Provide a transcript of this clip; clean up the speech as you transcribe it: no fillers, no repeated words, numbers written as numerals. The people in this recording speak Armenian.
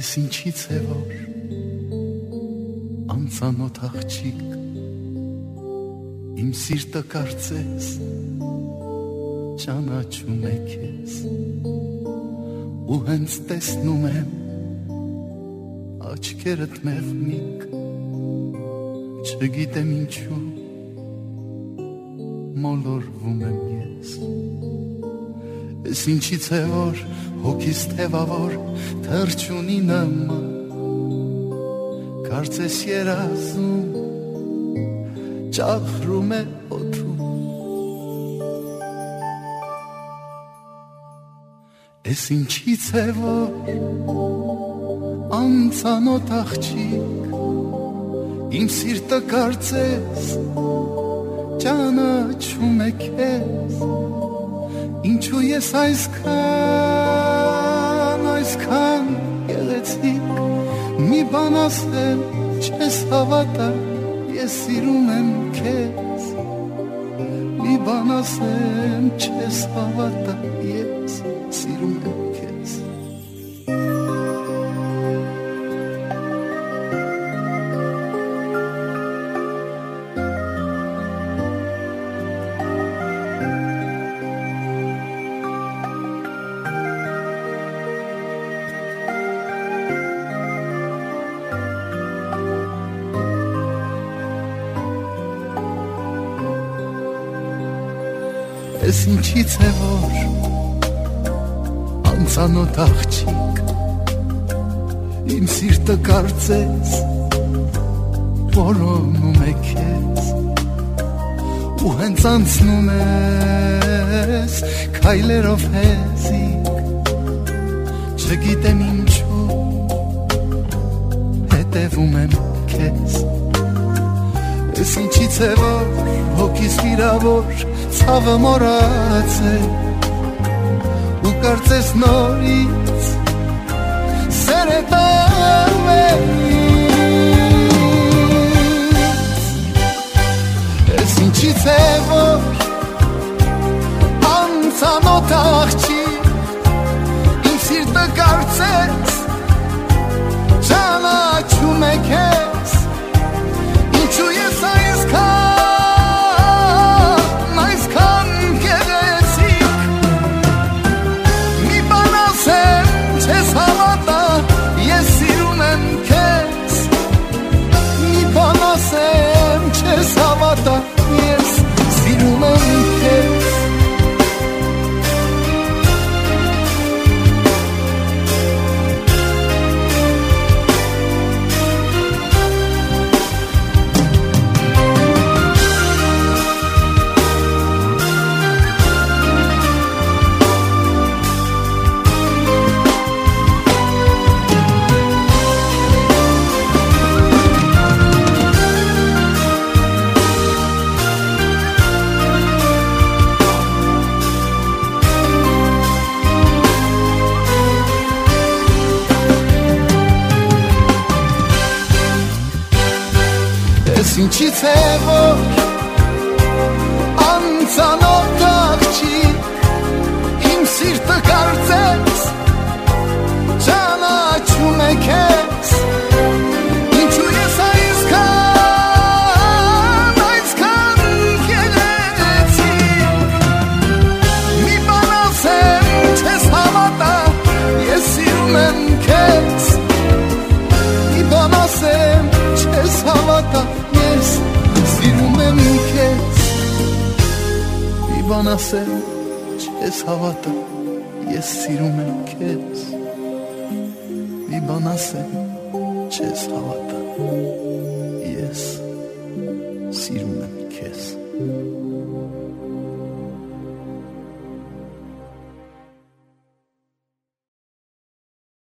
Ես ինչից է որ անծանոթ աղջիկ իմ սիրտը կարծես ճանաչում է քեզ ու հենց տեսնում եմ աչքերդ մեղմիկ չգիտեմ ինչու մոլորվում եմ ես Ես ինչից է որ հոգիս թևավոր թրջունի նման Կարծես երազում ճախրում է օդում Ես ինչից է որ անծանոթ աղջիկ իմ սիրտը կարծես ճանաչում է քեզ Ինչու ես այսքան գեղեցիկ Մի բան ասեմ չես հավատա Ես սիրում եմ քեզ Մի բան ասեմ չես հավատա Ես սիրում եմ քեզ Ես ինչից է որ անծանոթ աղջիկ իմ սիրտը կարծես որոնում է քեզ ու հենց անցնում ես քայլերով հեզիկ չգիտեմ ինչու հետևում եմ քեզ Ես ինչից է որ հոգիս վիրավոր ցավը մոռացել ու կարծես նորից սերը տալիս Ես ինչից է որ անծանոթ աղջիկ իմ սիրտը կարծես ճանաչում է քեզ ինչու ես այսքան գեղեցիկ Մի բան ասեմ չես հավատա Ես սիրում եմ քեզ Մի բան ասեմ չես հավատա Ես սիրում եմ քեզ Ինչից է որ անծանոթ աղջիկ իմ սիրտը կարծես ճանաչում է քեզ Ինչու ես այսքան գեղեցիկ Մի բան ասեմ չես հավատա Ես սիրում եմ քեզ Մի բան ասեմ չես հավատա Սիրում եմ քեզ Մի բան ասեմ չես հավատա Ես սիրում եմ քեզ Մի բան ասեմ չես հավատա Ես սիրում եմ քեզ